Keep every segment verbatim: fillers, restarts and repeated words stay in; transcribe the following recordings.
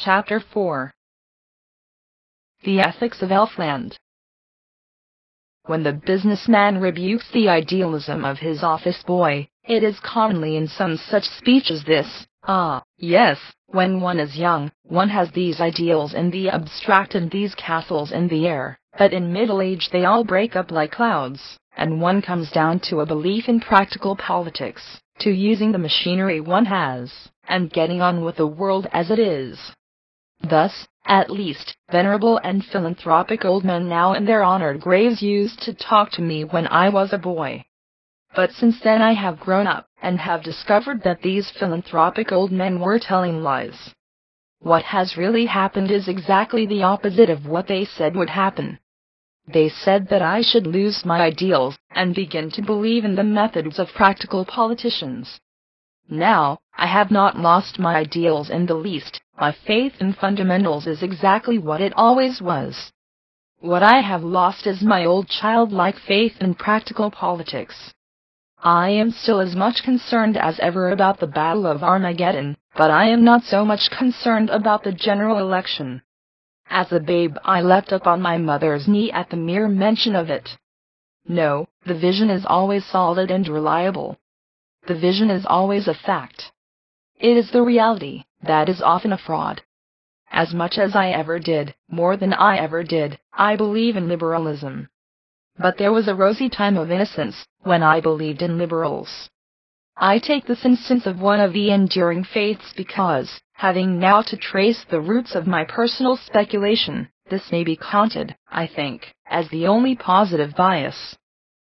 Chapter four. The Ethics of Elfland. When the businessman rebukes the idealism of his office boy, it is commonly in some such speech as this: "Ah, yes, when one is young, one has these ideals in the abstract and these castles in the air, but in middle age they all break up like clouds, and one comes down to a belief in practical politics, to using the machinery one has, and getting on with the world as it is." Thus, at least, venerable and philanthropic old men now in their honored graves used to talk to me when I was a boy. But since then I have grown up, and have discovered that these philanthropic old men were telling lies. What has really happened is exactly the opposite of what they said would happen. They said that I should lose my ideals, and begin to believe in the methods of practical politicians. Now, I have not lost my ideals in the least. My faith in fundamentals is exactly what it always was. What I have lost is my old childlike faith in practical politics. I am still as much concerned as ever about the Battle of Armageddon, but I am not so much concerned about the general election. As a babe I leapt up on my mother's knee at the mere mention of it. No, the vision is always solid and reliable. The vision is always a fact. It is the reality that is often a fraud. As much as I ever did, more than I ever did, I believe in liberalism. But there was a rosy time of innocence when I believed in liberals. I take this instance of one of the enduring faiths because, having now to trace the roots of my personal speculation, this may be counted, I think, as the only positive bias.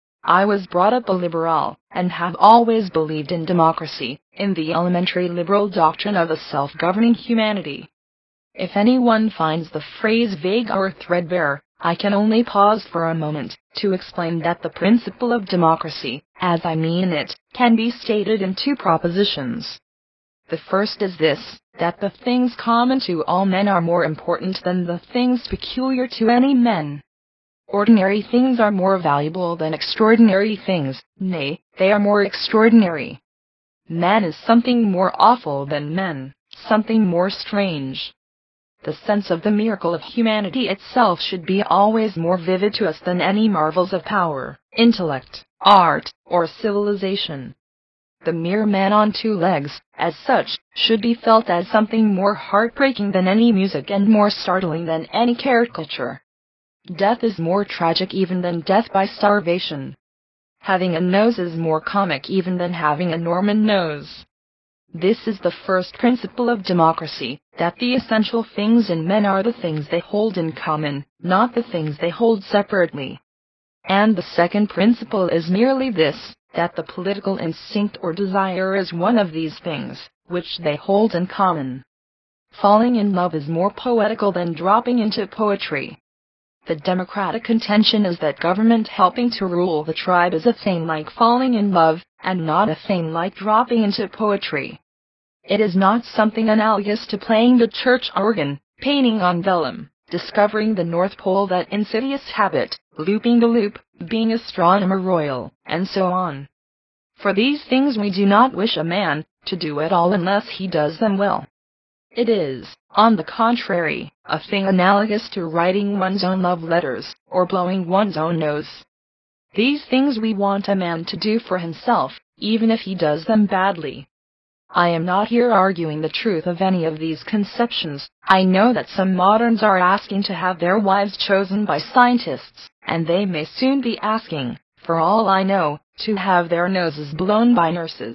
I was brought up a liberal, and have always believed in democracy, in the elementary liberal doctrine of a self-governing humanity. If anyone finds the phrase vague or threadbare, I can only pause for a moment to explain that the principle of democracy, as I mean it, can be stated in two propositions. The first is this, that the things common to all men are more important than the things peculiar to any men. Ordinary things are more valuable than extraordinary things, nay, they are more extraordinary. Man is something more awful than men, something more strange. The sense of the miracle of humanity itself should be always more vivid to us than any marvels of power, intellect, art, or civilization. The mere man on two legs, as such, should be felt as something more heartbreaking than any music and more startling than any caricature. Death is more tragic even than death by starvation. Having a nose is more comic even than having a Norman nose. This is the first principle of democracy, that the essential things in men are the things they hold in common, not the things they hold separately. And the second principle is merely this, that the political instinct or desire is one of these things, which they hold in common. Falling in love is more poetical than dropping into poetry. The democratic contention is that government helping to rule the tribe is a thing like falling in love, and not a thing like dropping into poetry. It is not something analogous to playing the church organ, painting on vellum, discovering the North Pole, that insidious habit, looping the loop, being astronomer royal, and so on. For these things we do not wish a man to do at all unless he does them well. It is, on the contrary, a thing analogous to writing one's own love letters, or blowing one's own nose. These things we want a man to do for himself, even if he does them badly. I am not here arguing the truth of any of these conceptions. I know that some moderns are asking to have their wives chosen by scientists, and they may soon be asking, for all I know, to have their noses blown by nurses.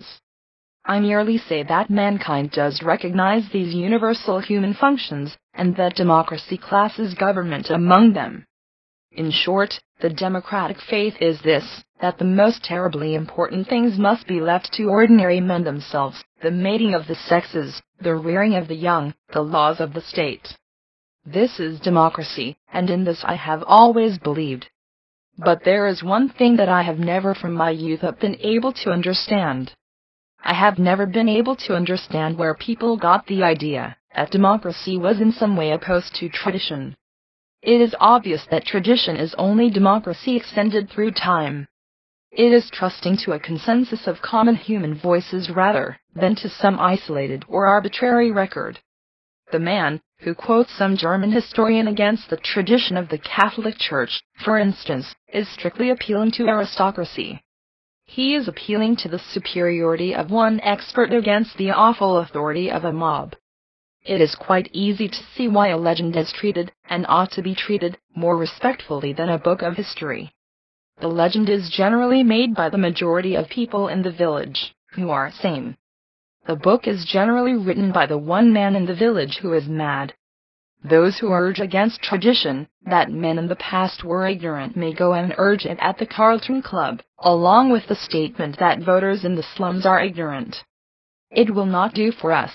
I merely say that mankind does recognize these universal human functions, and that democracy classes government among them. In short, the democratic faith is this, that the most terribly important things must be left to ordinary men themselves, the mating of the sexes, the rearing of the young, the laws of the state. This is democracy, and in this I have always believed. But there is one thing that I have never from my youth up been able to understand. I have never been able to understand where people got the idea that democracy was in some way opposed to tradition. It is obvious that tradition is only democracy extended through time. It is trusting to a consensus of common human voices rather than to some isolated or arbitrary record. The man, who quotes some German historian against the tradition of the Catholic Church, for instance, is strictly appealing to aristocracy. He is appealing to the superiority of one expert against the awful authority of a mob. It is quite easy to see why a legend is treated, and ought to be treated, more respectfully than a book of history. The legend is generally made by the majority of people in the village, who are sane. The book is generally written by the one man in the village who is mad. Those who urge against tradition, that men in the past were ignorant, may go and urge it at the Carlton Club, along with the statement that voters in the slums are ignorant. It will not do for us.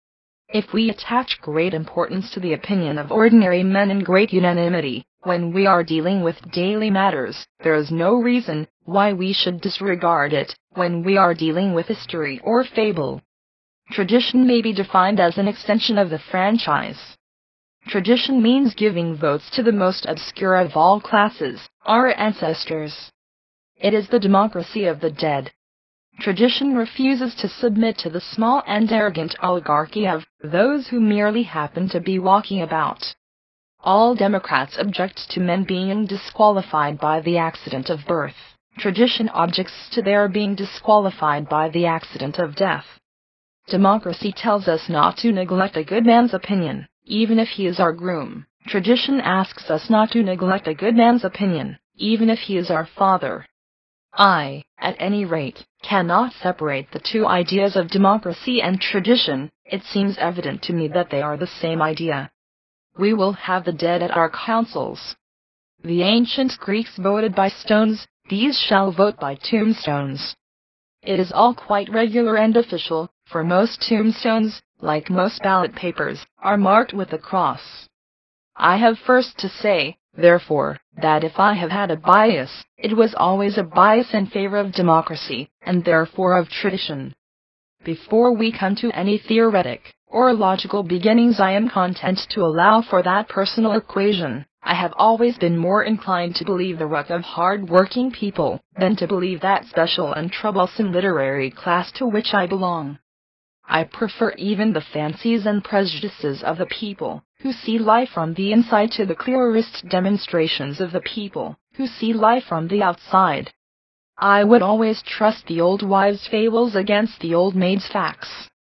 If we attach great importance to the opinion of ordinary men in great unanimity, when we are dealing with daily matters, there is no reason why we should disregard it when we are dealing with history or fable. Tradition may be defined as an extension of the franchise. Tradition means giving votes to the most obscure of all classes, our ancestors. It is the democracy of the dead. Tradition refuses to submit to the small and arrogant oligarchy of those who merely happen to be walking about. All Democrats object to men being disqualified by the accident of birth. Tradition objects to their being disqualified by the accident of death. Democracy tells us not to neglect a good man's opinion, even if he is our groom. Tradition asks us not to neglect a good man's opinion, even if he is our father. I, at any rate, cannot separate the two ideas of democracy and tradition. It seems evident to me that they are the same idea. We will have the dead at our councils. The ancient Greeks voted by stones, these shall vote by tombstones. It is all quite regular and official, for most tombstones, like most ballot papers, are marked with a cross. I have first to say, therefore, that if I have had a bias, it was always a bias in favor of democracy, and therefore of tradition. Before we come to any theoretic or logical beginnings, I am content to allow for that personal equation. I have always been more inclined to believe the ruck of hard-working people than to believe that special and troublesome literary class to which I belong. I prefer even the fancies and prejudices of the people who see life from the inside to the clearest demonstrations of the people who see life from the outside. I would always trust the old wives' fables against the old maids' facts.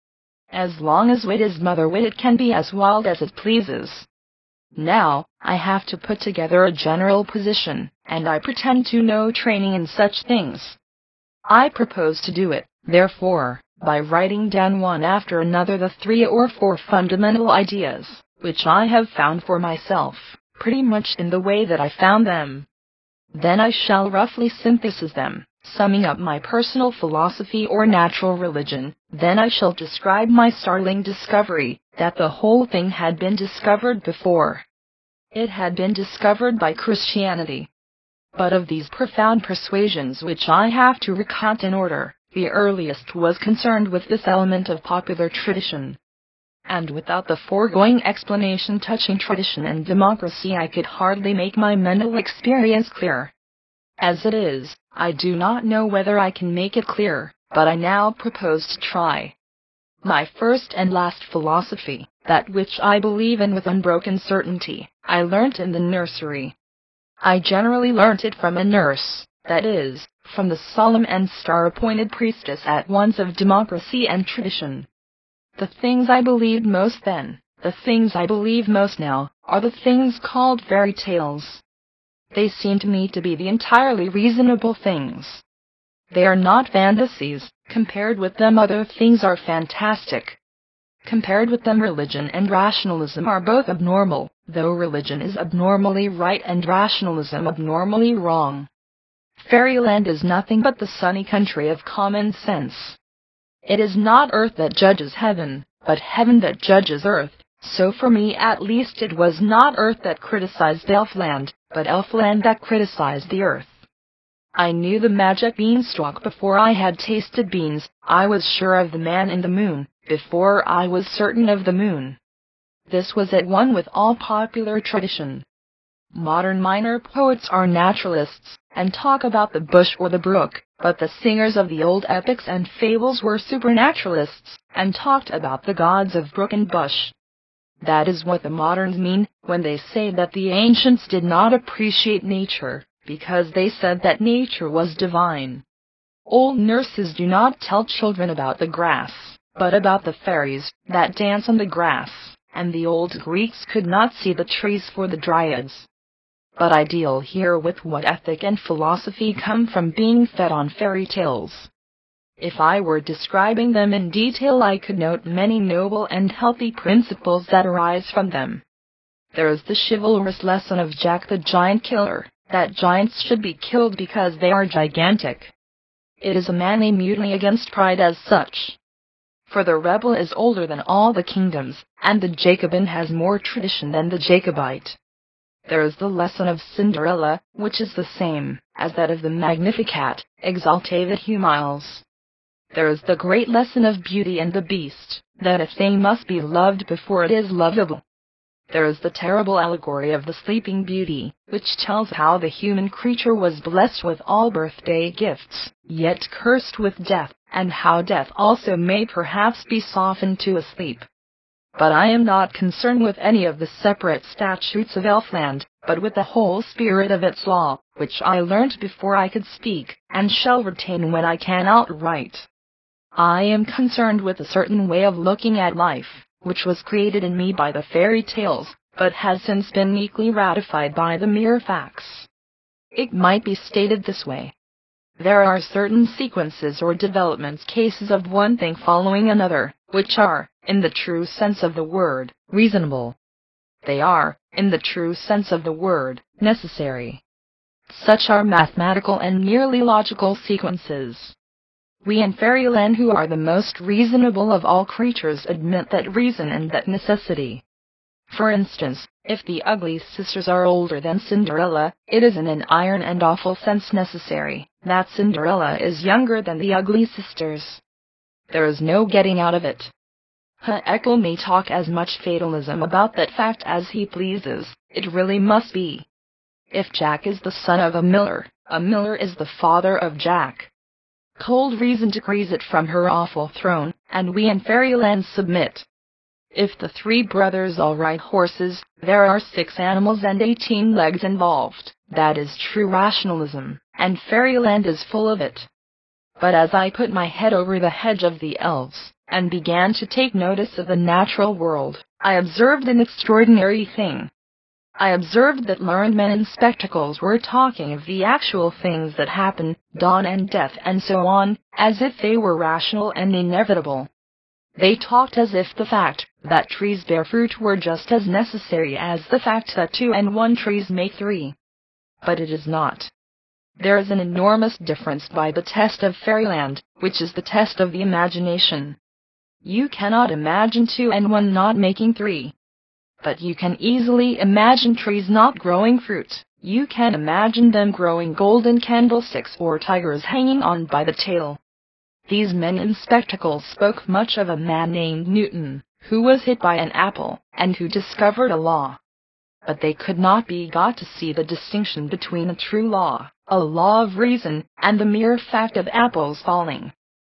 As long as wit is mother wit, it can be as wild as it pleases. Now, I have to put together a general position, and I pretend to no training in such things. I propose to do it, therefore, by writing down one after another the three or four fundamental ideas, which I have found for myself, pretty much in the way that I found them. Then I shall roughly synthesize them, summing up my personal philosophy or natural religion. Then I shall describe my startling discovery, that the whole thing had been discovered before. It had been discovered by Christianity. But of these profound persuasions which I have to recount in order, the earliest was concerned with this element of popular tradition. And without the foregoing explanation touching tradition and democracy, I could hardly make my mental experience clear. As it is, I do not know whether I can make it clear, but I now propose to try. My first and last philosophy, that which I believe in with unbroken certainty, I learnt in the nursery. I generally learnt it from a nurse, that is, from the solemn and star-appointed priestess at once of democracy and tradition. The things I believed most then, the things I believe most now, are the things called fairy tales. They seem to me to be the entirely reasonable things. They are not fantasies. Compared with them other things are fantastic. Compared with them religion and rationalism are both abnormal, though religion is abnormally right and rationalism abnormally wrong. Fairyland is nothing but the sunny country of common sense. It is not earth that judges heaven, but heaven that judges earth, so for me at least it was not earth that criticized Elfland, but Elfland that criticized the earth. I knew the magic beanstalk before I had tasted beans. I was sure of the man in the moon before I was certain of the moon. This was at one with all popular tradition. Modern minor poets are naturalists, and talk about the bush or the brook, but the singers of the old epics and fables were supernaturalists, and talked about the gods of brook and bush. That is what the moderns mean when they say that the ancients did not appreciate nature, because they said that nature was divine. Old nurses do not tell children about the grass, but about the fairies that dance on the grass, and the old Greeks could not see the trees for the dryads. But I deal here with what ethic and philosophy come from being fed on fairy tales. If I were describing them in detail, I could note many noble and healthy principles that arise from them. There is the chivalrous lesson of Jack the Giant Killer, that giants should be killed because they are gigantic. It is a manly mutiny against pride as such. For the rebel is older than all the kingdoms, and the Jacobin has more tradition than the Jacobite. There is the lesson of Cinderella, which is the same as that of the Magnificat, exalted humiles. There is the great lesson of Beauty and the Beast, that a thing must be loved before it is lovable. There is the terrible allegory of the Sleeping Beauty, which tells how the human creature was blessed with all birthday gifts, yet cursed with death, and how death also may perhaps be softened to a sleep. But I am not concerned with any of the separate statutes of Elfland, but with the whole spirit of its law, which I learnt before I could speak, and shall retain when I cannot write. I am concerned with a certain way of looking at life, which was created in me by the fairy tales, but has since been meekly ratified by the mere facts. It might be stated this way. There are certain sequences or developments, cases of one thing following another, which are, in the true sense of the word, reasonable. They are, in the true sense of the word, necessary. Such are mathematical and merely logical sequences. We in Fairyland, who are the most reasonable of all creatures, admit that reason and that necessity. For instance, if the ugly sisters are older than Cinderella, it is in an iron and awful sense necessary that Cinderella is younger than the ugly sisters. There is no getting out of it. Haeckel may talk as much fatalism about that fact as he pleases, it really must be. If Jack is the son of a miller, a miller is the father of Jack. Cold reason decrees it from her awful throne, and we in Fairyland submit. If the three brothers all ride horses, there are six animals and eighteen legs involved. That is true rationalism, and Fairyland is full of it. But as I put my head over the hedge of the elves, and began to take notice of the natural world, I observed an extraordinary thing. I observed that learned men in spectacles were talking of the actual things that happen, dawn and death and so on, as if they were rational and inevitable. They talked as if the fact that trees bear fruit were just as necessary as the fact that two and one trees make three. But it is not. There is an enormous difference by the test of Fairyland, which is the test of the imagination. You cannot imagine two and one not making three. But you can easily imagine trees not growing fruit. You can imagine them growing golden candlesticks or tigers hanging on by the tail. These men in spectacles spoke much of a man named Newton, who was hit by an apple, and who discovered a law. But they could not be got to see the distinction between a true law, a law of reason, and the mere fact of apples falling.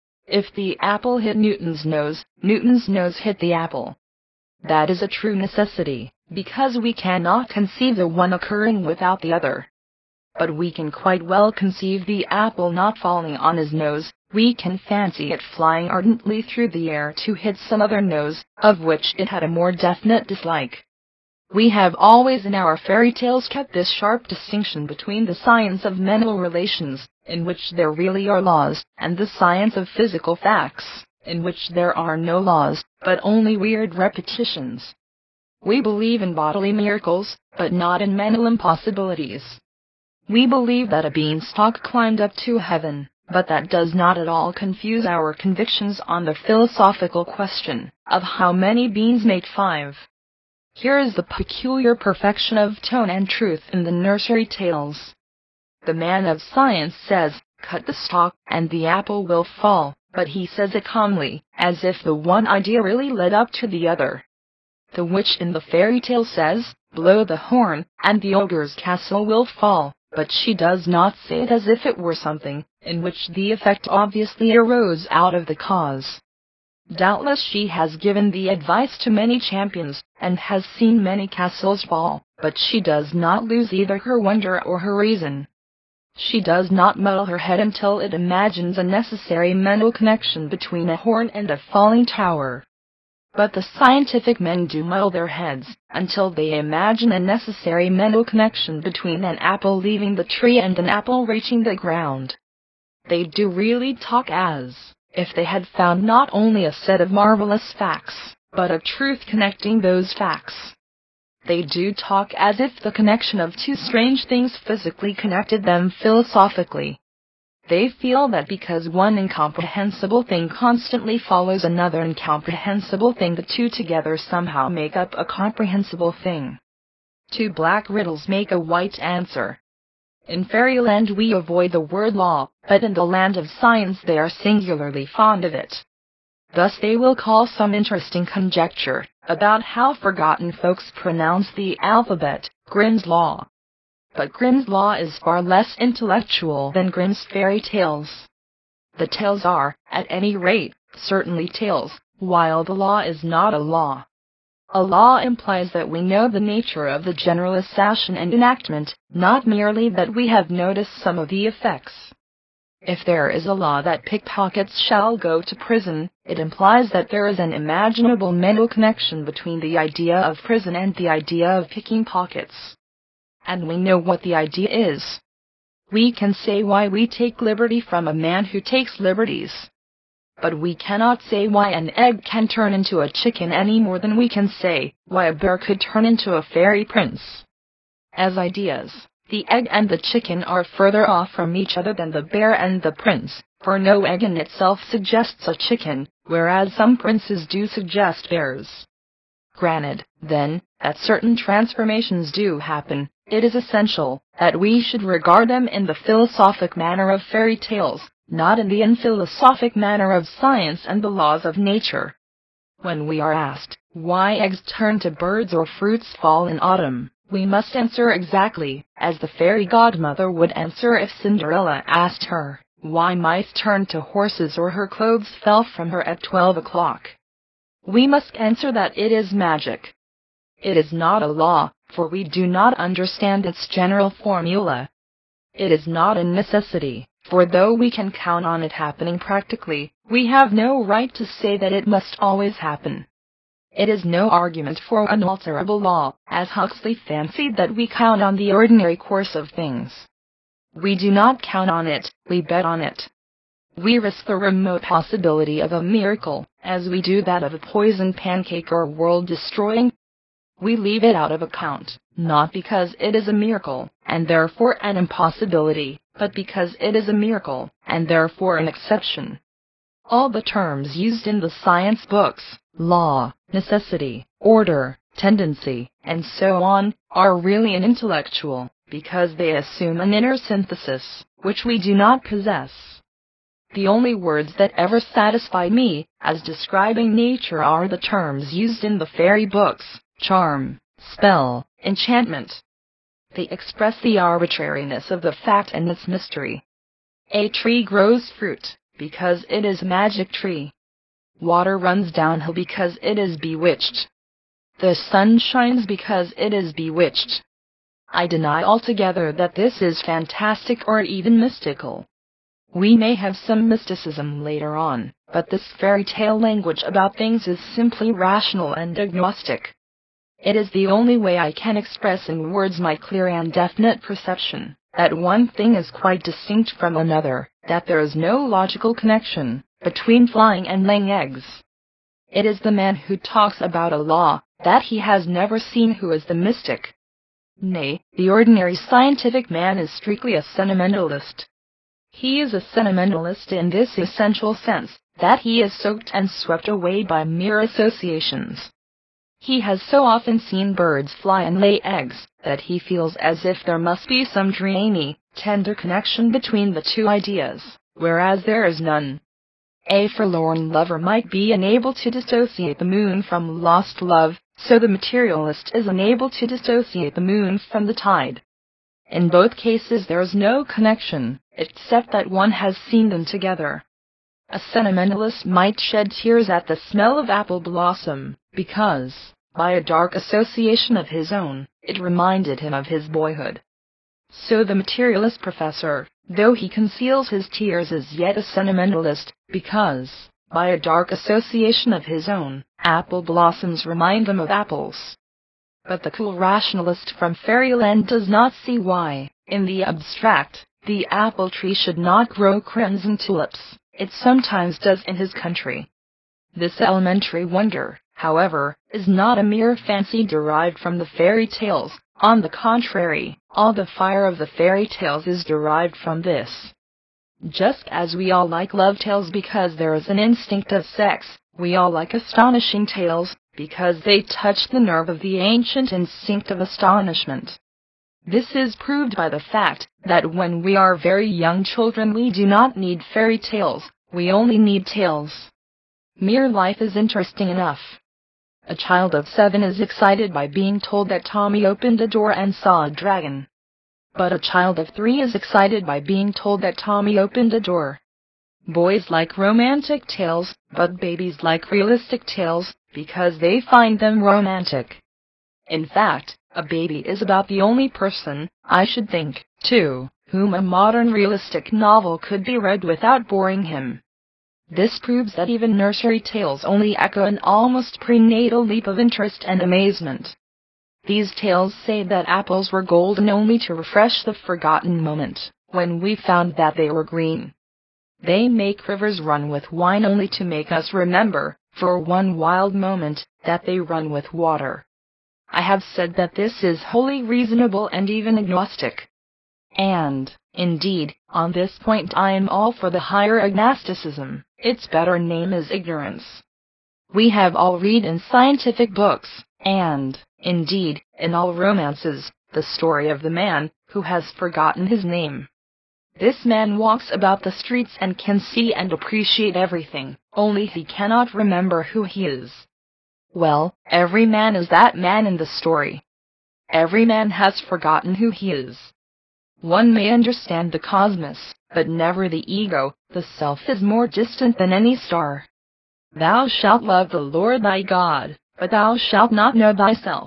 If the apple hit Newton's nose, Newton's nose hit the apple. That is a true necessity, because we cannot conceive the one occurring without the other. But we can quite well conceive the apple not falling on his nose. We can fancy it flying ardently through the air to hit some other nose, of which it had a more definite dislike. We have always in our fairy tales kept this sharp distinction between the science of mental relations, in which there really are laws, and the science of physical facts, in which there are no laws, but only weird repetitions. We believe in bodily miracles, but not in mental impossibilities. We believe that a beanstalk climbed up to heaven, but that does not at all confuse our convictions on the philosophical question of how many beans make five. Here is the peculiar perfection of tone and truth in the nursery tales. The man of science says, "Cut the stalk, and the apple will fall," but he says it calmly, as if the one idea really led up to the other. The witch in the fairy tale says, "Blow the horn, and the ogre's castle will fall," but she does not say it as if it were something in which the effect obviously arose out of the cause. Doubtless she has given the advice to many champions, and has seen many castles fall, but she does not lose either her wonder or her reason. She does not muddle her head until it imagines a necessary mental connection between a horn and a falling tower. But the scientific men do muddle their heads, until they imagine a necessary mental connection between an apple leaving the tree and an apple reaching the ground. They do really talk as if they had found not only a set of marvelous facts, but a truth connecting those facts. They do talk as if the connection of two strange things physically connected them philosophically. They feel that because one incomprehensible thing constantly follows another incomprehensible thing, the two together somehow make up a comprehensible thing. Two black riddles make a white answer. In fairyland we avoid the word law, but in the land of science they are singularly fond of it. Thus they will call some interesting conjecture about how forgotten folks pronounce the alphabet Grimm's Law. But Grimm's Law is far less intellectual than Grimm's fairy tales. The tales are, at any rate, certainly tales, while the law is not a law. A law implies that we know the nature of the general assassin and enactment, not merely that we have noticed some of the effects. If there is a law that pickpockets shall go to prison, it implies that there is an imaginable mental connection between the idea of prison and the idea of picking pockets. And we know what the idea is. We can say why we take liberty from a man who takes liberties. But we cannot say why an egg can turn into a chicken any more than we can say why a bear could turn into a fairy prince. As ideas, the egg and the chicken are further off from each other than the bear and the prince, for no egg in itself suggests a chicken, whereas some princes do suggest bears. Granted, then, that certain transformations do happen, it is essential that we should regard them in the philosophic manner of fairy tales, not in the unphilosophic manner of science and the laws of nature. When we are asked why eggs turn to birds or fruits fall in autumn, we must answer exactly as the fairy godmother would answer if Cinderella asked her why mice turned to horses or her clothes fell from her at twelve o'clock. We must answer that it is magic. It is not a law, for we do not understand its general formula. It is not a necessity, for though we can count on it happening practically, we have no right to say that it must always happen. It is no argument for unalterable law, as Huxley fancied that we count on the ordinary course of things. We do not count on it, we bet on it. We risk the remote possibility of a miracle, as we do that of a poisoned pancake or world-destroying. We leave it out of account, not because it is a miracle, and therefore an impossibility, but because it is a miracle, and therefore an exception. All the terms used in the science books, law, necessity, order, tendency, and so on, are really intellectual, because they assume an inner synthesis, which we do not possess. The only words that ever satisfied me, as describing nature, are the terms used in the fairy books: charm, spell, enchantment. They express the arbitrariness of the fact and its mystery. A tree grows fruit, because it is a magic tree. Water runs downhill because it is bewitched. The sun shines because it is bewitched. I deny altogether that this is fantastic or even mystical. We may have some mysticism later on, but this fairy tale language about things is simply rational and agnostic. It is the only way I can express in words my clear and definite perception that one thing is quite distinct from another, that there is no logical connection between flying and laying eggs. It is the man who talks about a law that he has never seen who is the mystic. Nay, the ordinary scientific man is strictly a sentimentalist. He is a sentimentalist in this essential sense, that he is soaked and swept away by mere associations. He has so often seen birds fly and lay eggs, that he feels as if there must be some dreamy, tender connection between the two ideas, whereas there is none. A forlorn lover might be unable to dissociate the moon from lost love, so the materialist is unable to dissociate the moon from the tide. In both cases there is no connection, except that one has seen them together. A sentimentalist might shed tears at the smell of apple blossom, because, by a dark association of his own, it reminded him of his boyhood. So the materialist professor, though he conceals his tears, is yet a sentimentalist, because, by a dark association of his own, apple blossoms remind him of apples. But the cool rationalist from fairyland does not see why, in the abstract, the apple tree should not grow crimson tulips. It sometimes does in his country. This elementary wonder, however, is not a mere fancy derived from the fairy tales. On the contrary, all the fire of the fairy tales is derived from this. Just as we all like love tales because there is an instinct of sex, we all like astonishing tales, because they touch the nerve of the ancient instinct of astonishment. This is proved by the fact that when we are very young children we do not need fairy tales, we only need tales. Mere life is interesting enough. A child of seven is excited by being told that Tommy opened a door and saw a dragon. But a child of three is excited by being told that Tommy opened a door. Boys like romantic tales, but babies like realistic tales, because they find them romantic. In fact, a baby is about the only person, I should think, to whom a modern realistic novel could be read without boring him. This proves that even nursery tales only echo an almost prenatal leap of interest and amazement. These tales say that apples were golden only to refresh the forgotten moment, when we found that they were green. They make rivers run with wine only to make us remember, for one wild moment, that they run with water. I have said that this is wholly reasonable and even agnostic. And, indeed, on this point I am all for the higher agnosticism. Its better name is ignorance. We have all read in scientific books, and, indeed, in all romances, the story of the man who has forgotten his name. This man walks about the streets and can see and appreciate everything, only he cannot remember who he is. Well, every man is that man in the story. Every man has forgotten who he is. One may understand the cosmos, but never the ego. The self is more distant than any star. Thou shalt love the Lord thy God, but thou shalt not know thyself.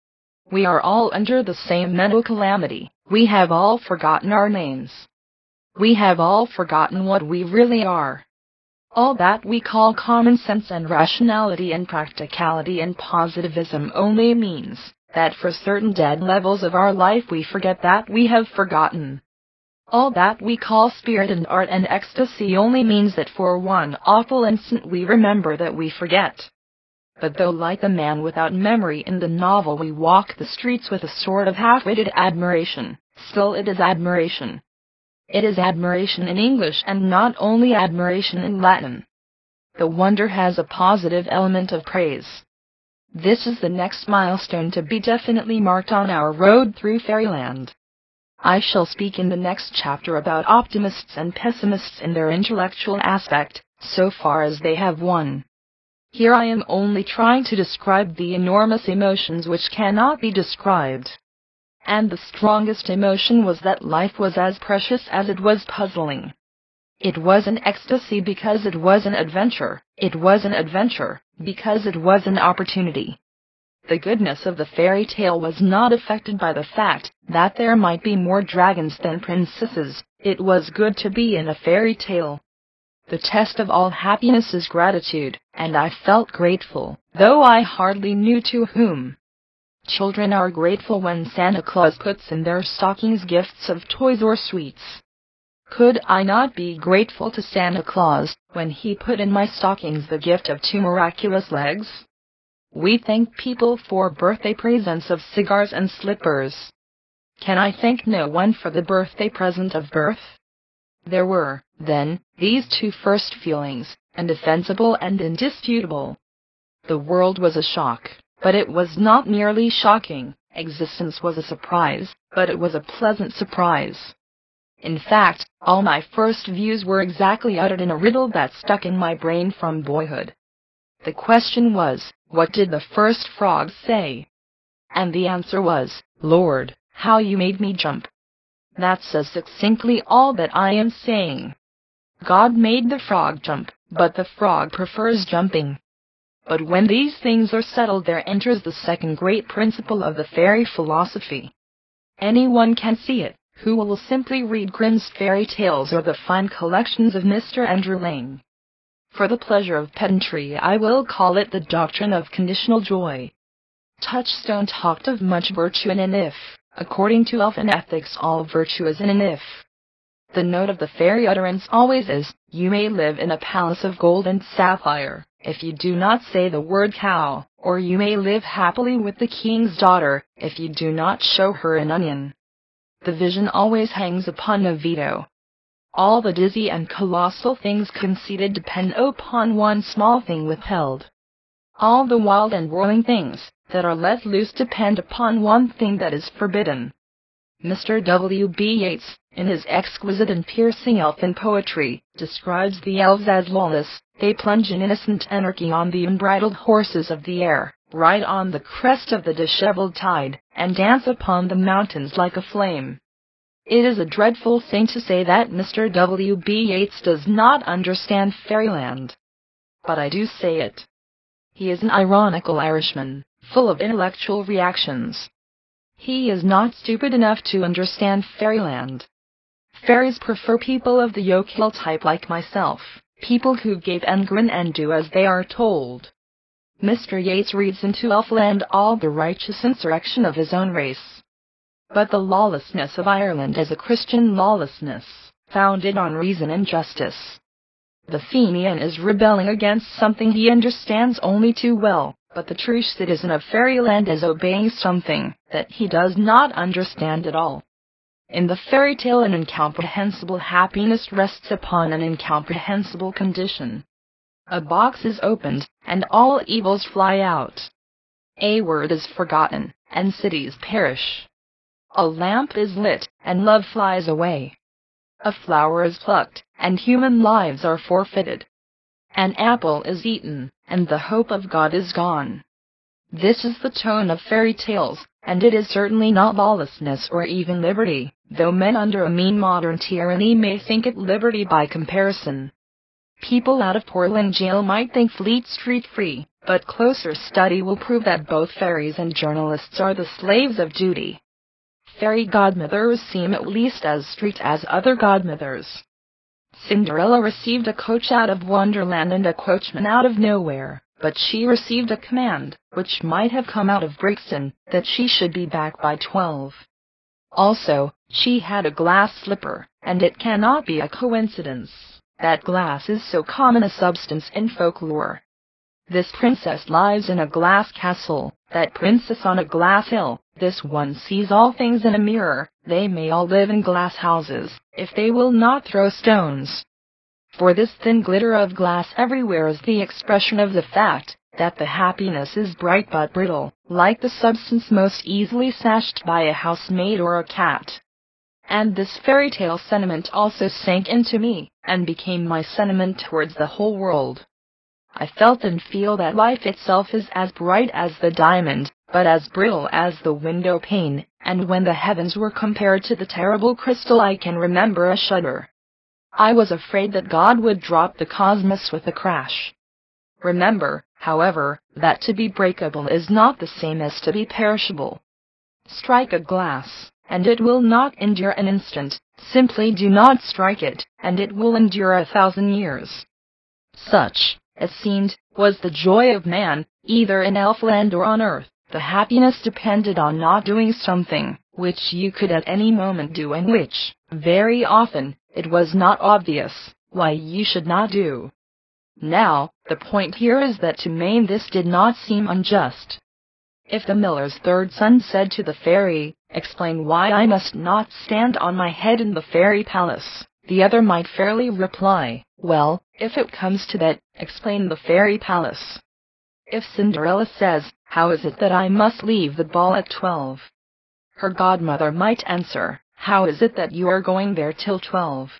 We are all under the same mental calamity. We have all forgotten our names. We have all forgotten what we really are. All that we call common sense and rationality and practicality and positivism only means that for certain dead levels of our life we forget that we have forgotten. All that we call spirit and art and ecstasy only means that for one awful instant we remember that we forget. But though like the man without memory in the novel we walk the streets with a sort of half-witted admiration, still it is admiration. It is admiration in English and not only admiration in Latin. The wonder has a positive element of praise. This is the next milestone to be definitely marked on our road through fairyland. I shall speak in the next chapter about optimists and pessimists in their intellectual aspect, so far as they have one. Here I am only trying to describe the enormous emotions which cannot be described. And the strongest emotion was that life was as precious as it was puzzling. It was an ecstasy because it was an adventure. It was an adventure because it was an opportunity. The goodness of the fairy tale was not affected by the fact that there might be more dragons than princesses. It was good to be in a fairy tale. The test of all happiness is gratitude, and I felt grateful, though I hardly knew to whom. Children are grateful when Santa Claus puts in their stockings gifts of toys or sweets. Could I not be grateful to Santa Claus when he put in my stockings the gift of two miraculous legs? We thank people for birthday presents of cigars and slippers. Can I thank no one for the birthday present of birth? There were, then, these two first feelings, indefensible and indisputable. The world was a shock, but it was not merely shocking. Existence was a surprise, but it was a pleasant surprise. In fact, all my first views were exactly uttered in a riddle that stuck in my brain from boyhood. The question was, what did the first frog say? And the answer was, Lord, how you made me jump. That says succinctly all that I am saying. God made the frog jump, but the frog prefers jumping. But when these things are settled, there enters the second great principle of the fairy philosophy. Anyone can see it, who will simply read Grimm's fairy tales or the fine collections of Mister Andrew Lang. For the pleasure of pedantry, I will call it the doctrine of conditional joy. Touchstone talked of much virtue in an if. According to elfin ethics, all virtue is in an if. The note of the fairy utterance always is, you may live in a palace of gold and sapphire, if you do not say the word cow, or you may live happily with the king's daughter, if you do not show her an onion. The vision always hangs upon a veto. All the dizzy and colossal things conceded depend upon one small thing withheld. All the wild and whirling things that are let loose depend upon one thing that is forbidden. Mister W B Yeats, in his exquisite and piercing elfin poetry, describes the elves as lawless. They plunge in innocent anarchy on the unbridled horses of the air, ride on the crest of the disheveled tide, and dance upon the mountains like a flame. It is a dreadful thing to say that Mister W B Yeats does not understand fairyland. But I do say it. He is an ironical Irishman, full of intellectual reactions. He is not stupid enough to understand fairyland. Fairies prefer people of the Yokeel type like myself, people who gape and grin and do as they are told. Mister Yeats reads into elfland all the righteous insurrection of his own race. But the lawlessness of Ireland is a Christian lawlessness, founded on reason and justice. The Fenian is rebelling against something he understands only too well, but the true citizen of fairyland is obeying something that he does not understand at all. In the fairy tale, an incomprehensible happiness rests upon an incomprehensible condition. A box is opened, and all evils fly out. A word is forgotten, and cities perish. A lamp is lit, and love flies away. A flower is plucked, and human lives are forfeited. An apple is eaten, and the hope of God is gone. This is the tone of fairy tales, and it is certainly not lawlessness or even liberty, though men under a mean modern tyranny may think it liberty by comparison. People out of Portland jail might think Fleet Street free, but closer study will prove that both fairies and journalists are the slaves of duty. Fairy godmothers seem at least as strict as other godmothers. Cinderella received a coach out of Wonderland and a coachman out of nowhere, but she received a command, which might have come out of Brixton, that she should be back by twelve. Also, she had a glass slipper, and it cannot be a coincidence that glass is so common a substance in folklore. This princess lives in a glass castle, that princess on a glass hill. This one sees all things in a mirror. They may all live in glass houses, if they will not throw stones. For this thin glitter of glass everywhere is the expression of the fact that the happiness is bright but brittle, like the substance most easily smashed by a housemaid or a cat. And this fairy tale sentiment also sank into me, and became my sentiment towards the whole world. I felt and feel that life itself is as bright as the diamond, but as brittle as the window pane, and when the heavens were compared to the terrible crystal I can remember a shudder. I was afraid that God would drop the cosmos with a crash. Remember, however, that to be breakable is not the same as to be perishable. Strike a glass, and it will not endure an instant. Simply do not strike it, and it will endure a thousand years. Such, it seemed, was the joy of man, either in elfland or on earth. The happiness depended on not doing something which you could at any moment do, and which, very often, it was not obvious why you should not do. Now, the point here is that to Maine this did not seem unjust. If the miller's third son said to the fairy, "Explain why I must not stand on my head in the fairy palace," the other might fairly reply, "Well, if it comes to that, explain the fairy palace." If Cinderella says, "How is it that I must leave the ball at twelve?" her godmother might answer, "How is it that you are going there till twelve?"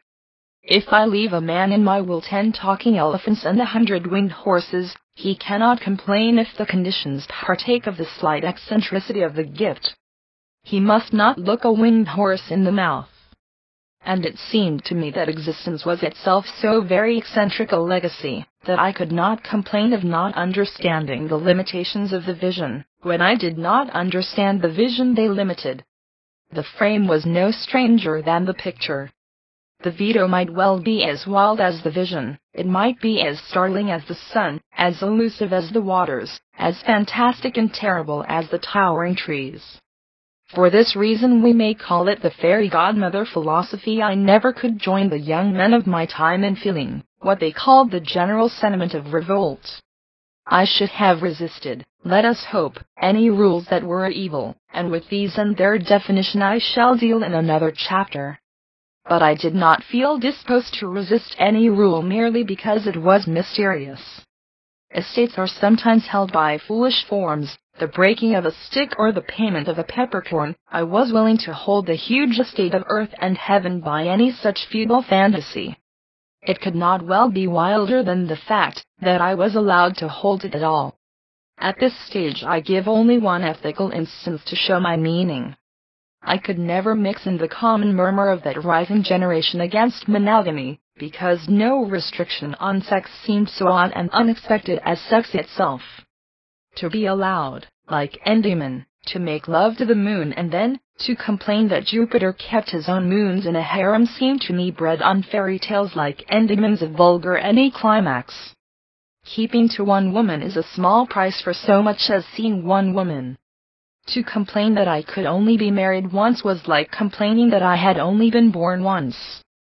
If I leave a man in my will ten talking elephants and a hundred winged horses, he cannot complain if the conditions partake of the slight eccentricity of the gift. He must not look a winged horse in the mouth. and it seemed to me that existence was itself so very eccentric a legacy, that I could not complain of not understanding the limitations of the vision, when I did not understand the vision they limited. The frame was no stranger than the picture. The veto might well be as wild as the vision, it might be as startling as the sun, as elusive as the waters, as fantastic and terrible as the towering trees. For this reason we may call it the fairy godmother philosophy. I never could join the young men of my time in feeling what they called the general sentiment of revolt. I should have resisted, let us hope, any rules that were evil, and with these and their definition I shall deal in another chapter. But I did not feel disposed to resist any rule merely because it was mysterious. Estates are sometimes held by foolish forms, the breaking of a stick or the payment of a peppercorn. I was willing to hold the huge estate of earth and heaven by any such feudal fantasy. It could not well be wilder than the fact that I was allowed to hold it at all. At this stage I give only one ethical instance to show my meaning. I could never mix in the common murmur of that rising generation against monogamy, because no restriction on sex seemed so odd and unexpected as sex itself. To be allowed, like Endymion, to make love to the moon and then to complain that Jupiter kept his own moons in a harem seemed to me bred on fairy tales like Endymion's a vulgar anticlimax. Keeping to one woman is a small price for so much as seeing one woman. To complain that I could only be married once was like complaining that I had only been born once.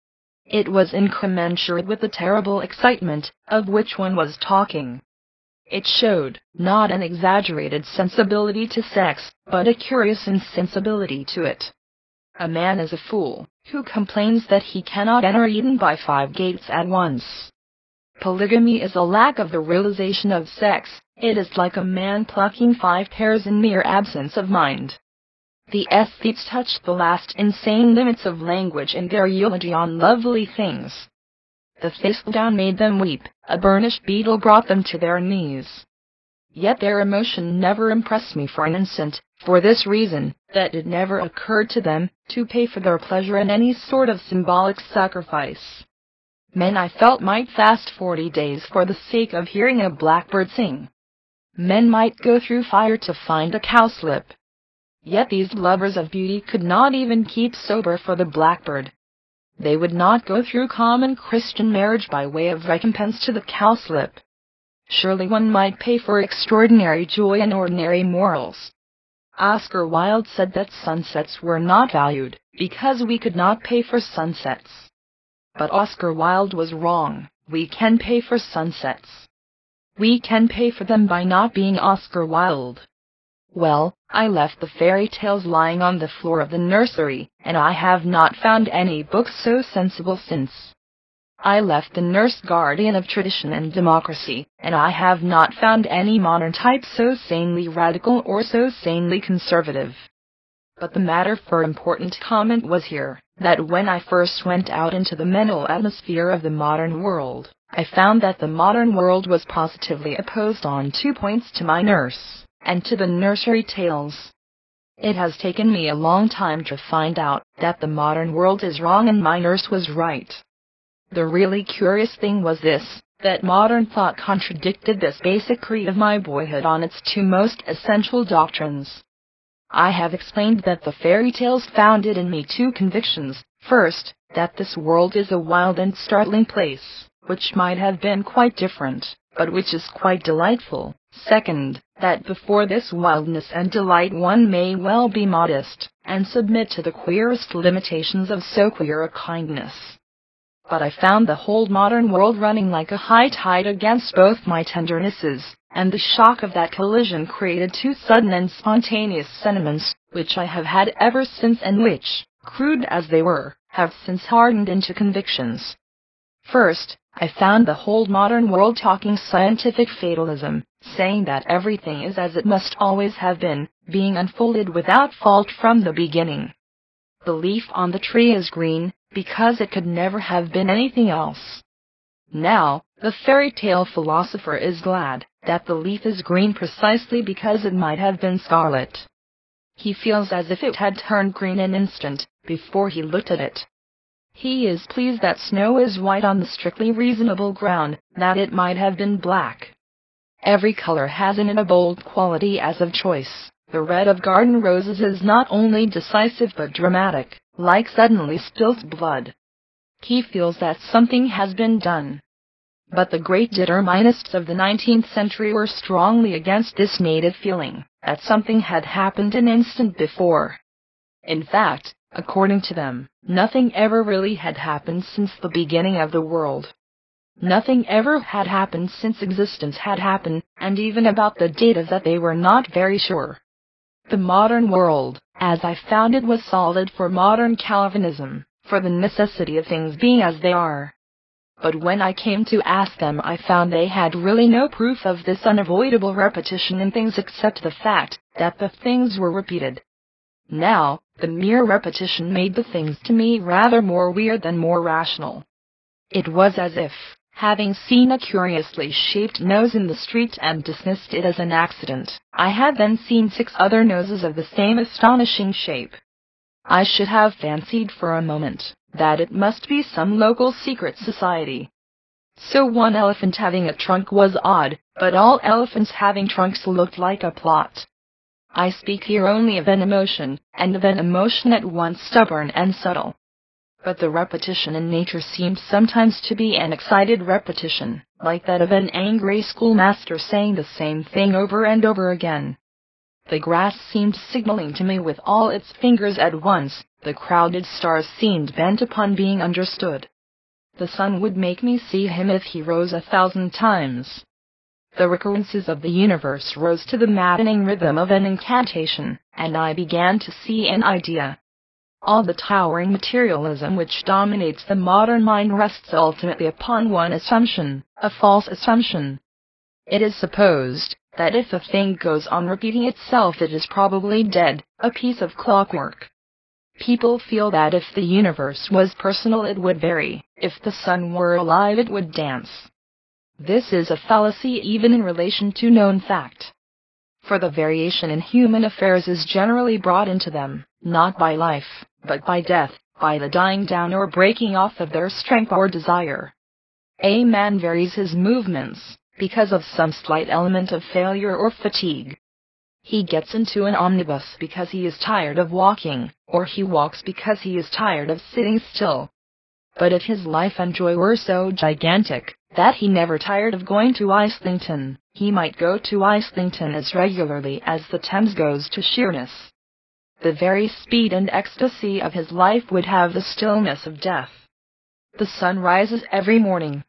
It was incommensurate with the terrible excitement of which one was talking. It showed, not an exaggerated sensibility to sex, but a curious insensibility to it. A man is a fool who complains that he cannot enter Eden by five gates at once. Polygamy is a lack of the realization of sex. It is like a man plucking five pears in mere absence of mind. The aesthetes touched the last insane limits of language in their eulogy on lovely things. The thistledown made them weep, a burnished beetle brought them to their knees. Yet their emotion never impressed me for an instant, for this reason, that it never occurred to them to pay for their pleasure in any sort of symbolic sacrifice. Men I felt might fast forty days for the sake of hearing a blackbird sing. Men might go through fire to find a cowslip. Yet these lovers of beauty could not even keep sober for the blackbird. They would not go through common Christian marriage by way of recompense to the cowslip. Surely one might pay for extraordinary joy and ordinary morals. Oscar Wilde said that sunsets were not valued, because we could not pay for sunsets. But Oscar Wilde was wrong. We can pay for sunsets. We can pay for them by not being Oscar Wilde. Well, I left the fairy tales lying on the floor of the nursery, and I have not found any book so sensible since. I left the nurse guardian of tradition and democracy, and I have not found any modern type so sanely radical or so sanely conservative. But the matter for important comment was here, that when I first went out into the mental atmosphere of the modern world, I found that the modern world was positively opposed on two points to my nurse, and to the nursery tales. It has taken me a long time to find out that the modern world is wrong and my nurse was right. The really curious thing was this, that modern thought contradicted this basic creed of my boyhood on its two most essential doctrines. I have explained that the fairy tales founded in me two convictions. First, that this world is a wild and startling place, which might have been quite different, but which is quite delightful. Second, that before this wildness and delight one may well be modest, and submit to the queerest limitations of so queer a kindness. But I found the whole modern world running like a high tide against both my tendernesses, and the shock of that collision created two sudden and spontaneous sentiments, which I have had ever since and which, crude as they were, have since hardened into convictions. First, I found the whole modern world talking scientific fatalism, saying that everything is as it must always have been, being unfolded without fault from the beginning. The leaf on the tree is green, because it could never have been anything else. Now, the fairy tale philosopher is glad that the leaf is green precisely because it might have been scarlet. He feels as if it had turned green an instant before he looked at it. He is pleased that snow is white on the strictly reasonable ground that it might have been black. Every color has in it a bold quality as of choice. The red of garden roses is not only decisive but dramatic, like suddenly spilt blood. He feels that something has been done. But the great determinists of the nineteenth century were strongly against this native feeling, that something had happened an instant before. In fact, according to them, nothing ever really had happened since the beginning of the world. Nothing ever had happened since existence had happened, and even about the date of that they were not very sure. The modern world, as I found it, was solid for modern Calvinism, for the necessity of things being as they are. But when I came to ask them, I found they had really no proof of this unavoidable repetition in things except the fact that the things were repeated. Now, the mere repetition made the things to me rather more weird than more rational. It was as if, having seen a curiously shaped nose in the street and dismissed it as an accident, I had then seen six other noses of the same astonishing shape. I should have fancied for a moment that it must be some local secret society. So one elephant having a trunk was odd, but all elephants having trunks looked like a plot. I speak here only of an emotion, and of an emotion at once stubborn and subtle. But the repetition in nature seemed sometimes to be an excited repetition, like that of an angry schoolmaster saying the same thing over and over again. The grass seemed signaling to me with all its fingers at once, the crowded stars seemed bent upon being understood. The sun would make me see him if he rose a thousand times. The recurrences of the universe rose to the maddening rhythm of an incantation, and I began to see an idea. All the towering materialism which dominates the modern mind rests ultimately upon one assumption, a false assumption. It is supposed that if a thing goes on repeating itself it is probably dead, a piece of clockwork. People feel that if the universe was personal it would vary, if the sun were alive it would dance. This is a fallacy even in relation to known fact. For the variation in human affairs is generally brought into them, not by life, but by death, by the dying down or breaking off of their strength or desire. A man varies his movements because of some slight element of failure or fatigue. He gets into an omnibus because he is tired of walking, or he walks because he is tired of sitting still. But if his life and joy were so gigantic that he never tired of going to Islington, he might go to Islington as regularly as the Thames goes to Sheerness. The very speed and ecstasy of his life would have the stillness of death. The sun rises every morning.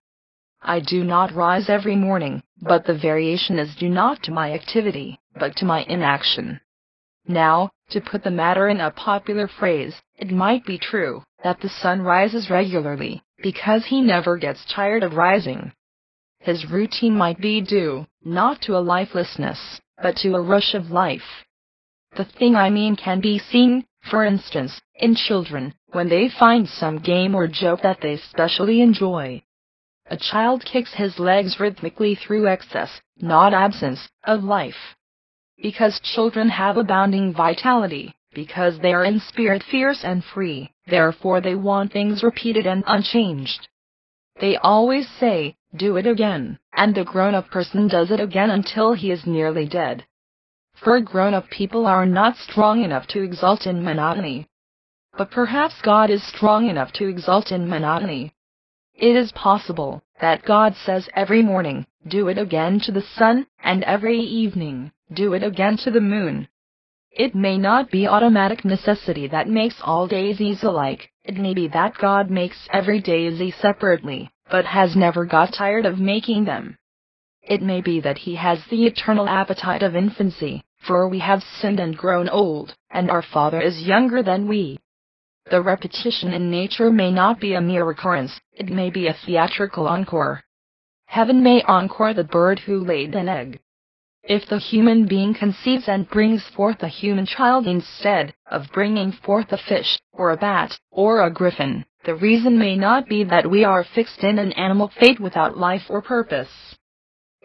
I do not rise every morning, but the variation is due not to my activity, but to my inaction. Now, to put the matter in a popular phrase, it might be true that the sun rises regularly, because he never gets tired of rising. His routine might be due, not to a lifelessness, but to a rush of life. The thing I mean can be seen, for instance, in children, when they find some game or joke that they specially enjoy. A child kicks his legs rhythmically through excess, not absence, of life. Because children have abounding vitality, because they are in spirit fierce and free, therefore they want things repeated and unchanged. They always say, "Do it again," and the grown-up person does it again until he is nearly dead. For grown-up people are not strong enough to exult in monotony. But perhaps God is strong enough to exult in monotony. It is possible that God says every morning, "Do it again" to the sun, and every evening, "Do it again" to the moon. It may not be automatic necessity that makes all daisies alike. It may be that God makes every daisy separately, but has never got tired of making them. It may be that he has the eternal appetite of infancy, for we have sinned and grown old, and our Father is younger than we. The repetition in nature may not be a mere recurrence, it may be a theatrical encore. Heaven may encore the bird who laid an egg. If the human being conceives and brings forth a human child instead of bringing forth a fish, or a bat, or a griffin, the reason may not be that we are fixed in an animal fate without life or purpose.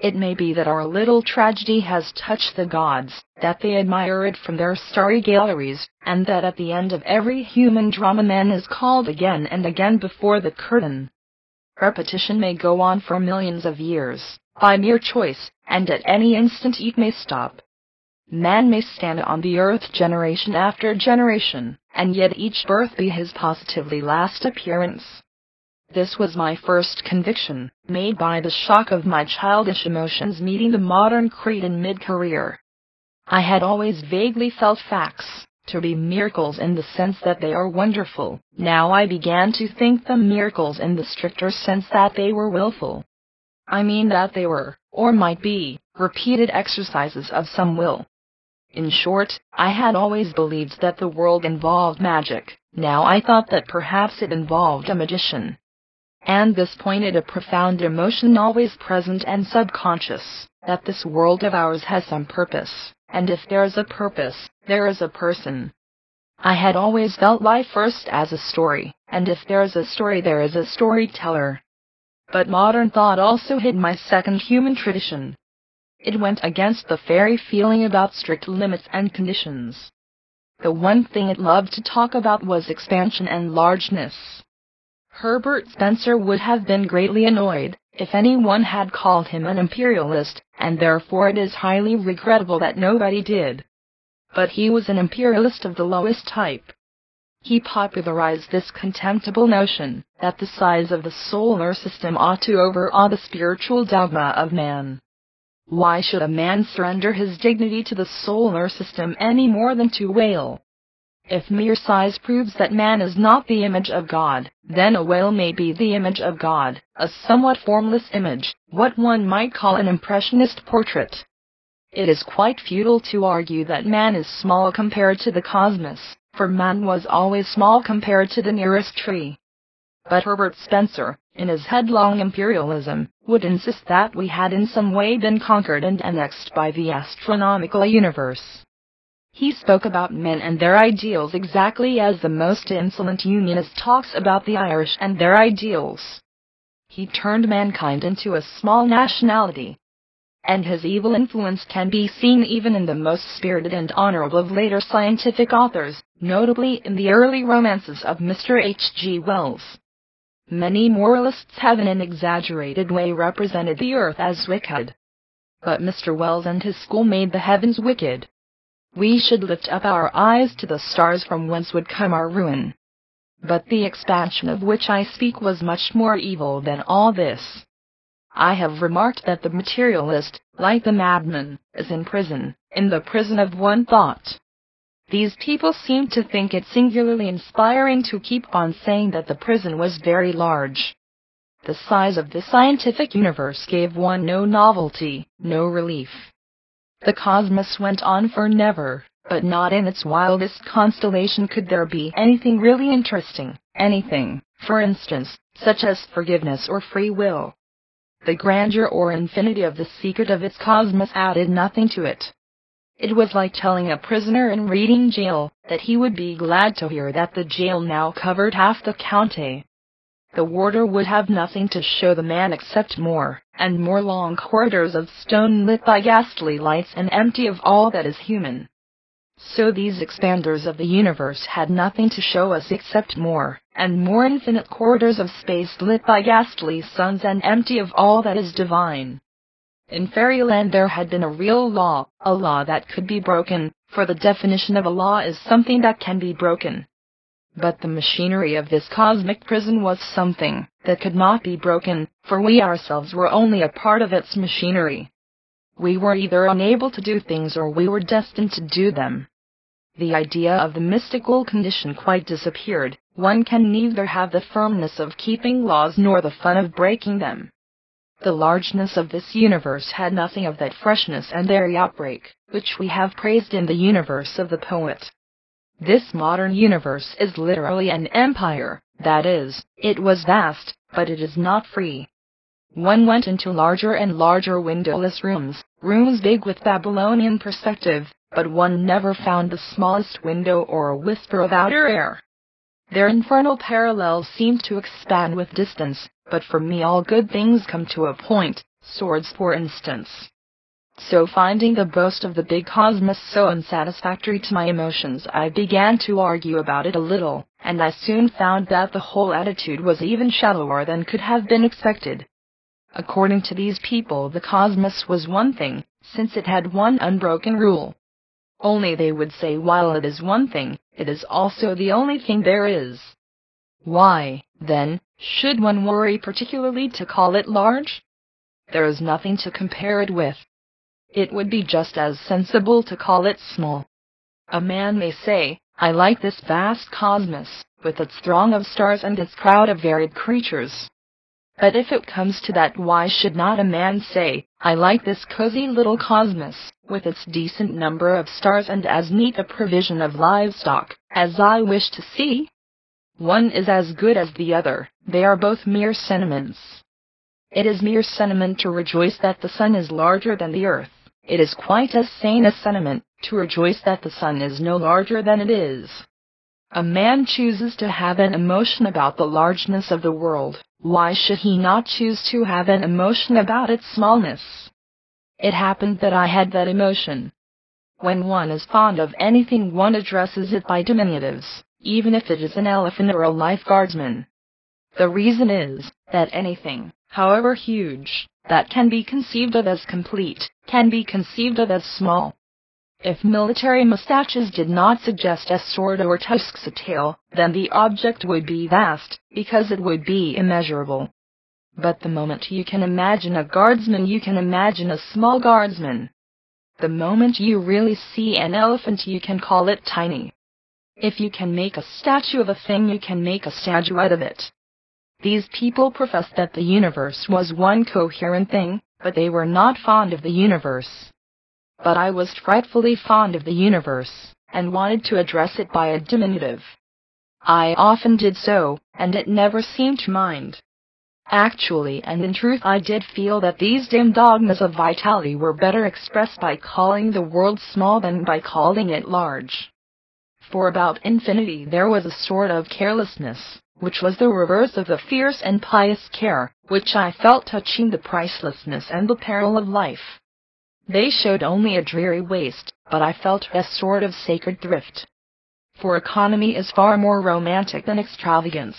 It may be that our little tragedy has touched the gods, that they admire it from their starry galleries, and that at the end of every human drama man is called again and again before the curtain. Repetition may go on for millions of years, by mere choice, and at any instant it may stop. Man may stand on the earth generation after generation, and yet each birth be his positively last appearance. This was my first conviction, made by the shock of my childish emotions meeting the modern creed in mid-career. I had always vaguely felt facts to be miracles in the sense that they are wonderful. Now I began to think them miracles in the stricter sense that they were willful. I mean that they were, or might be, repeated exercises of some will. In short, I had always believed that the world involved magic. Now I thought that perhaps it involved a magician. And this pointed a profound emotion always present and subconscious, that this world of ours has some purpose, and if there is a purpose, there is a person. I had always felt life first as a story, and if there is a story there is a storyteller. But modern thought also hid my second human tradition. It went against the fairy feeling about strict limits and conditions. The one thing it loved to talk about was expansion and largeness. Herbert Spencer would have been greatly annoyed if anyone had called him an imperialist, and therefore it is highly regrettable that nobody did. But he was an imperialist of the lowest type. He popularized this contemptible notion that the size of the solar system ought to overawe the spiritual dogma of man. Why should a man surrender his dignity to the solar system any more than to a whale? If mere size proves that man is not the image of God, then a whale may be the image of God, a somewhat formless image, what one might call an impressionist portrait. It is quite futile to argue that man is small compared to the cosmos, for man was always small compared to the nearest tree. But Herbert Spencer, in his headlong imperialism, would insist that we had in some way been conquered and annexed by the astronomical universe. He spoke about men and their ideals exactly as the most insolent unionist talks about the Irish and their ideals. He turned mankind into a small nationality. And his evil influence can be seen even in the most spirited and honorable of later scientific authors, notably in the early romances of Mister H G Wells. Many moralists have in an exaggerated way represented the earth as wicked. But Mister Wells and his school made the heavens wicked. We should lift up our eyes to the stars from whence would come our ruin. But the expansion of which I speak was much more evil than all this. I have remarked that the materialist, like the madman, is in prison, in the prison of one thought. These people seem to think it singularly inspiring to keep on saying that the prison was very large. The size of the scientific universe gave one no novelty, no relief. The cosmos went on for never, but not in its wildest constellation could there be anything really interesting, anything, for instance, such as forgiveness or free will. The grandeur or infinity of the secret of its cosmos added nothing to it. It was like telling a prisoner in Reading jail that he would be glad to hear that the jail now covered half the county. The warder would have nothing to show the man except more and more long corridors of stone lit by ghastly lights and empty of all that is human. So these expanders of the universe had nothing to show us except more and more infinite corridors of space lit by ghastly suns and empty of all that is divine. In fairyland there had been a real law, a law that could be broken, for the definition of a law is something that can be broken. But the machinery of this cosmic prison was something that could not be broken, for we ourselves were only a part of its machinery. We were either unable to do things or we were destined to do them. The idea of the mystical condition quite disappeared. One can neither have the firmness of keeping laws nor the fun of breaking them. The largeness of this universe had nothing of that freshness and airy outbreak, which we have praised in the universe of the poet. This modern universe is literally an empire, that is, it was vast, but it is not free. One went into larger and larger windowless rooms, rooms big with Babylonian perspective, but one never found the smallest window or a whisper of outer air. Their infernal parallels seemed to expand with distance, but for me all good things come to a point, Swords, for instance. So finding the boast of the big cosmos so unsatisfactory to my emotions, I began to argue about it a little, and I soon found that the whole attitude was even shallower than could have been expected. According to these people, the cosmos was one thing, since it had one unbroken rule. Only they would say, while it is one thing, it is also the only thing there is. Why, then, should one worry particularly to call it large? There is nothing to compare it with. It would be just as sensible to call it small. A man may say, I like this vast cosmos, with its throng of stars and its crowd of varied creatures. But if it comes to that, why should not a man say, I like this cozy little cosmos, with its decent number of stars and as neat a provision of livestock as I wish to see? One is as good as the other, they are both mere sentiments. It is mere sentiment to rejoice that the sun is larger than the earth. It is quite as sane a sentiment to rejoice that the sun is no larger than it is. A man chooses to have an emotion about the largeness of the world. Why should he not choose to have an emotion about its smallness? It happened that I had that emotion. When one is fond of anything, one addresses it by diminutives, even if it is an elephant or a life guardsman. The reason is that anything, however huge, that can be conceived of as complete, can be conceived of as small. If military mustaches did not suggest a sword or tusks a tail, then the object would be vast, because it would be immeasurable. But the moment you can imagine a guardsman, you can imagine a small guardsman. The moment you really see an elephant, you can call it tiny. If you can make a statue of a thing, you can make a statuette of it. These people professed that the universe was one coherent thing, but they were not fond of the universe. But I was frightfully fond of the universe, and wanted to address it by a diminutive. I often did so, and it never seemed to mind. Actually and in truth, I did feel that these dim dogmas of vitality were better expressed by calling the world small than by calling it large. For about infinity there was a sort of carelessness, which was the reverse of the fierce and pious care which I felt touching the pricelessness and the peril of life. They showed only a dreary waste, but I felt a sort of sacred thrift. For economy is far more romantic than extravagance.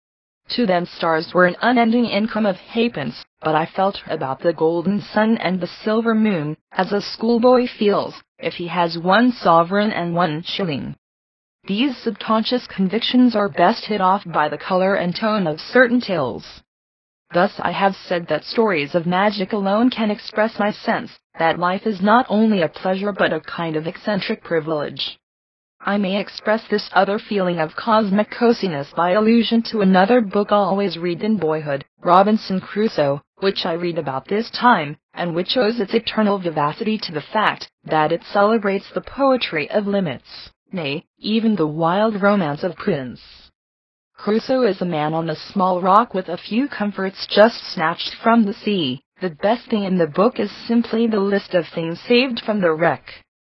To them stars were an unending income of halfpence, but I felt about the golden sun and the silver moon as a schoolboy feels if he has one sovereign and one shilling. These subconscious convictions are best hit off by the color and tone of certain tales. Thus I have said that stories of magic alone can express my sense that life is not only a pleasure but a kind of eccentric privilege. I may express this other feeling of cosmic coziness by allusion to another book I always read in boyhood, Robinson Crusoe, which I read about this time, and which owes its eternal vivacity to the fact that it celebrates the poetry of limits, nay, even the wild romance of prudence. Crusoe is a man on a small rock with a few comforts just snatched from the sea. The best thing in the book is simply the list of things saved from the wreck.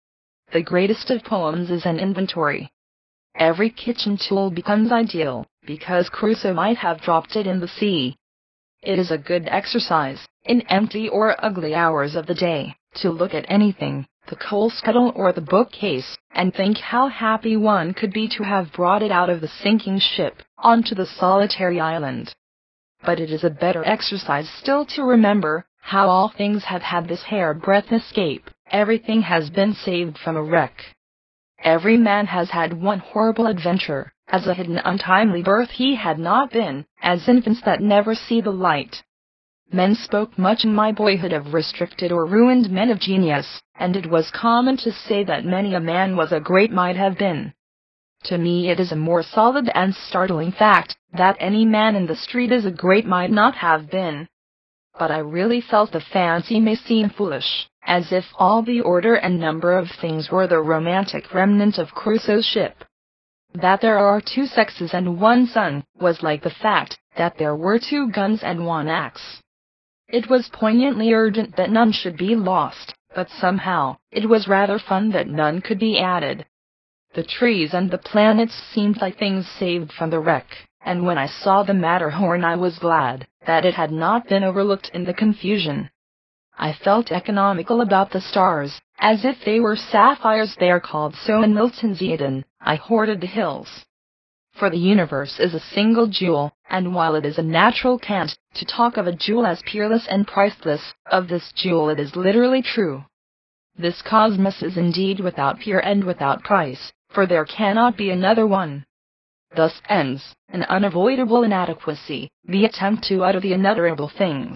The greatest of poems is an inventory. Every kitchen tool becomes ideal, because Crusoe might have dropped it in the sea. It is a good exercise, in empty or ugly hours of the day, to look at anything, the coal scuttle or the bookcase, and think how happy one could be to have brought it out of the sinking ship, onto the solitary island. But it is a better exercise still to remember how all things have had this hair-breadth escape. Everything has been saved from a wreck. Every man has had one horrible adventure. As a hidden untimely birth he had not been, as infants that never see the light. Men spoke much in my boyhood of restricted or ruined men of genius, and it was common to say that many a man was a great might have been. To me it is a more solid and startling fact that any man in the street is a great might not have been. But I really felt the fancy may seem foolish, as if all the order and number of things were the romantic remnant of Crusoe's ship. That there are two sexes and one sun was like the fact that there were two guns and one axe. It was poignantly urgent that none should be lost, but somehow it was rather fun that none could be added. The trees and the planets seemed like things saved from the wreck, and when I saw the Matterhorn I was glad that it had not been overlooked in the confusion. I felt economical about the stars, as if they were sapphires. They are called so in Milton's Eden. I hoarded the hills. For the universe is a single jewel, and while it is a natural cant to talk of a jewel as peerless and priceless, of this jewel it is literally true. This cosmos is indeed without peer and without price, for there cannot be another one. Thus ends, an unavoidable inadequacy, the attempt to utter the unutterable things.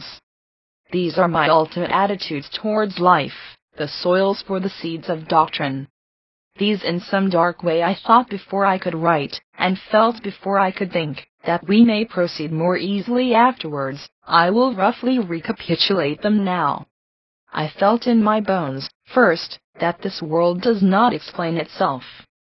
These are my ultimate attitudes towards life, the soils for the seeds of doctrine. These in some dark way I thought before I could write, and felt before I could think. That we may proceed more easily afterwards, I will roughly recapitulate them now. I felt in my bones, first, that this world does not explain itself.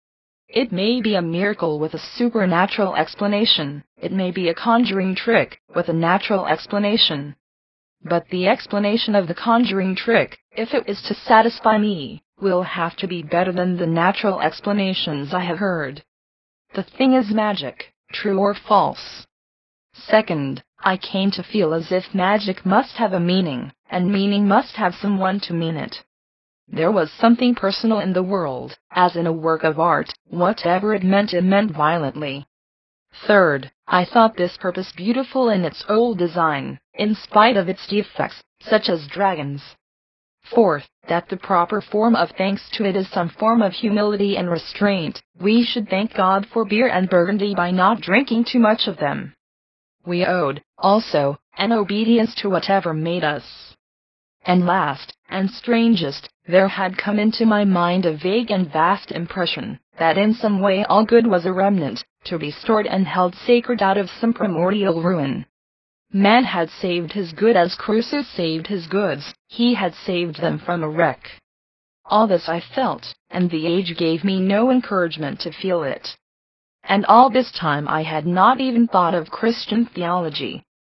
It may be a miracle with a supernatural explanation, it may be a conjuring trick with a natural explanation. But the explanation of the conjuring trick, if it is to satisfy me, will have to be better than the natural explanations I have heard. The thing is magic, true or false. Second, I came to feel as if magic must have a meaning, and meaning must have someone to mean it. There was something personal in the world, as in a work of art. Whatever it meant, it meant violently. Third, I thought this purpose beautiful in its old design, in spite of its defects, such as dragons. Fourth, that the proper form of thanks to it is some form of humility and restraint. We should thank God for beer and Burgundy by not drinking too much of them. We owed, also, an obedience to whatever made us. And last, and strangest, there had come into my mind a vague and vast impression, that in some way all good was a remnant, to be stored and held sacred out of some primordial ruin. Man had saved his good as Croesus saved his goods, he had saved them from a wreck. All this I felt, and the age gave me no encouragement to feel it. And all this time I had not even thought of Christian theology,